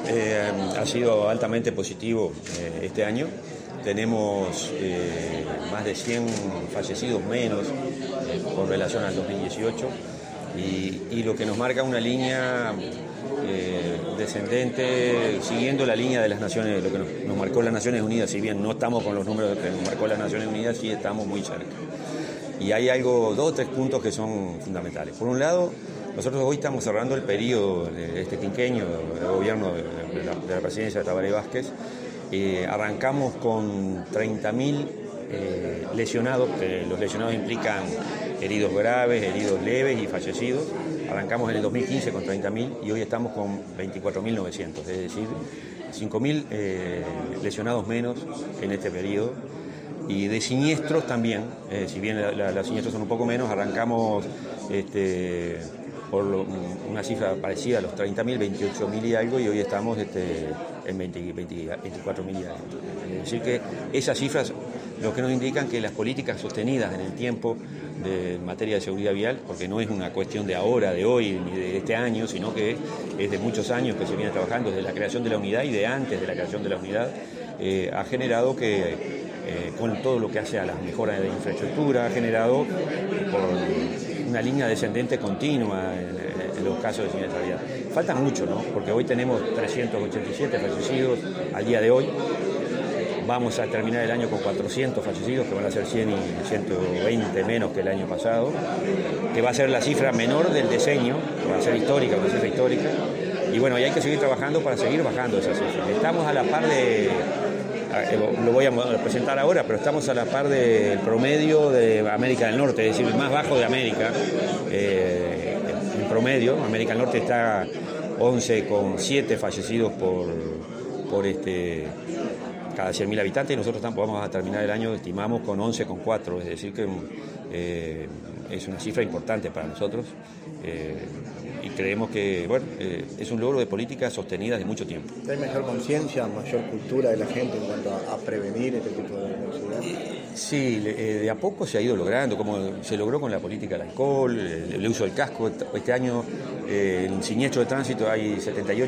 ha sido altamente positivo este año. Tenemos más de 100 fallecidos menos con relación al 2018 y lo que nos marca una línea descendente, siguiendo la línea de las Naciones, lo que nos marcó las Naciones Unidas. Si bien no estamos con los números que nos marcó las Naciones Unidas, sí estamos muy cerca. Y hay dos o tres puntos que son fundamentales. Por un lado, nosotros hoy estamos cerrando el periodo de este quinquenio del gobierno de la presidencia de Tabaré Vázquez. Arrancamos con 30.000 lesionados, los lesionados implican heridos graves, heridos leves y fallecidos. Arrancamos en el 2015 con 30.000 y hoy estamos con 24.900, es decir, 5.000 lesionados menos en este periodo. Y de siniestros también, si bien los siniestros son un poco menos, arrancamos por una cifra parecida a los 30.000, 28.000 y algo, y hoy estamos en 24.000 y algo. Es decir que esas cifras lo que nos indican que las políticas sostenidas en el tiempo en materia de seguridad vial, porque no es una cuestión de ahora, de hoy, ni de este año, sino que es de muchos años que se viene trabajando desde la creación de la unidad y de antes de la creación de la unidad, ha generado que con todo lo que hace a las mejoras de infraestructura, ha generado por una línea descendente continua en los casos de siniestralidad. Falta mucho, ¿no? Porque hoy tenemos 387 fallecidos al día de hoy. Vamos a terminar el año con 400 fallecidos, que van a ser 100 y 120 menos que el año pasado, que va a ser la cifra menor del decenio, que va a ser histórica, una cifra histórica. Y bueno, y hay que seguir trabajando para seguir bajando esas cifras. Estamos a la par lo voy a presentar ahora, pero estamos a la par del promedio de América del Norte, es decir, el más bajo de América. En promedio, América del Norte está 11,7 fallecidos por cada 100.000 habitantes, y nosotros vamos a terminar el año, estimamos, con 11,4, es decir que es una cifra importante para nosotros. Y creemos que es un logro de políticas sostenidas de mucho tiempo. ¿Hay mejor conciencia, mayor cultura de la gente en cuanto a prevenir este tipo de velocidad? Sí, de a poco se ha ido logrando, como se logró con la política del alcohol, el uso del casco. Este año en siniestro de tránsito hay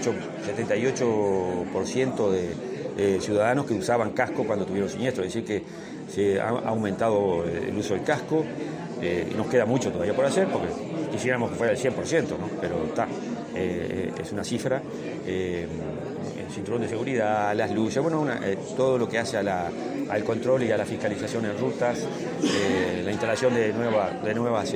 78% de ciudadanos que usaban casco cuando tuvieron siniestro, es decir que se ha aumentado el uso del casco. Y nos queda mucho todavía por hacer porque quisiéramos que fuera el 100%, ¿no? Pero está, es una cifra. El cinturón de seguridad, las luces, todo lo que hace al control y a la fiscalización en rutas, la instalación de nuevas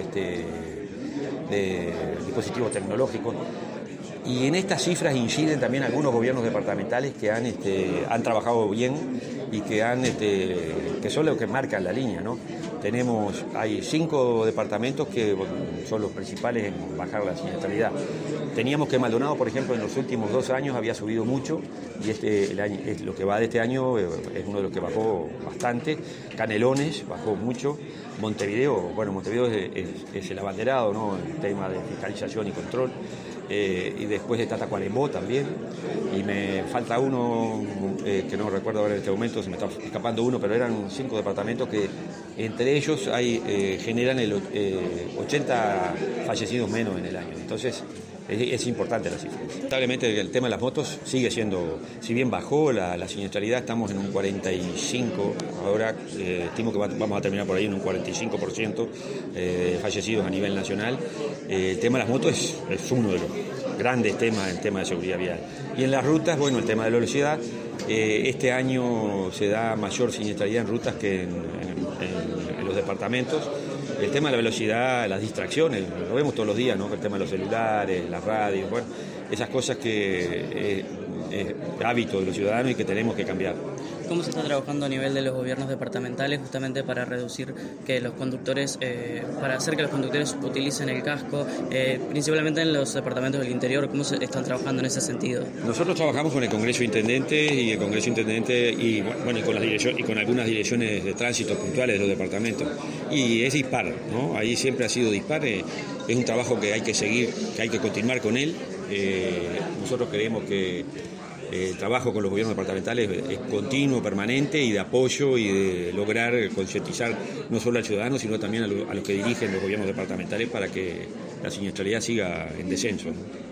dispositivos tecnológicos. Y en estas cifras inciden también algunos gobiernos departamentales que han trabajado bien y que son los que marcan la línea, ¿no? Hay 5 departamentos que son los principales en bajar la siniestralidad. Teníamos que Maldonado, por ejemplo, en los últimos 2 años había subido mucho, y lo que va de este año es uno de los que bajó bastante. Canelones bajó mucho. Montevideo es el abanderado, ¿no? El tema de fiscalización y control. Y después está Tacuarembó también, y me falta uno que no recuerdo ahora en este momento, se me está escapando uno, pero eran 5 departamentos que entre ellos generan 80 fallecidos menos en el año. Entonces es importante la cifra. Lamentablemente el tema de las motos sigue siendo, si bien bajó la siniestralidad, estamos en un 45%, ahora estimo que vamos a terminar por ahí en un 45% fallecidos a nivel nacional. El tema de las motos es uno de los grandes temas, el tema de seguridad vial. Y en las rutas, el tema de la velocidad, este año se da mayor siniestralidad en rutas que en los departamentos. El tema de la velocidad, las distracciones, lo vemos todos los días, ¿no? El tema de los celulares, las radios, esas cosas que es hábito de los ciudadanos y que tenemos que cambiar. ¿Cómo se está trabajando a nivel de los gobiernos departamentales justamente para reducir que los conductores, para hacer que los conductores utilicen el casco, principalmente en los departamentos del interior? ¿Cómo se están trabajando en ese sentido? Nosotros trabajamos con el Congreso de Intendentes y con algunas direcciones de tránsito puntuales de los departamentos. Y es dispar, ¿no? Ahí siempre ha sido dispar. Es un trabajo que hay que seguir, que hay que continuar con él. Nosotros creemos que el trabajo con los gobiernos departamentales es continuo, permanente y de apoyo y de lograr concientizar no solo al ciudadano, sino también a los que dirigen los gobiernos departamentales para que la siniestralidad siga en descenso, ¿no?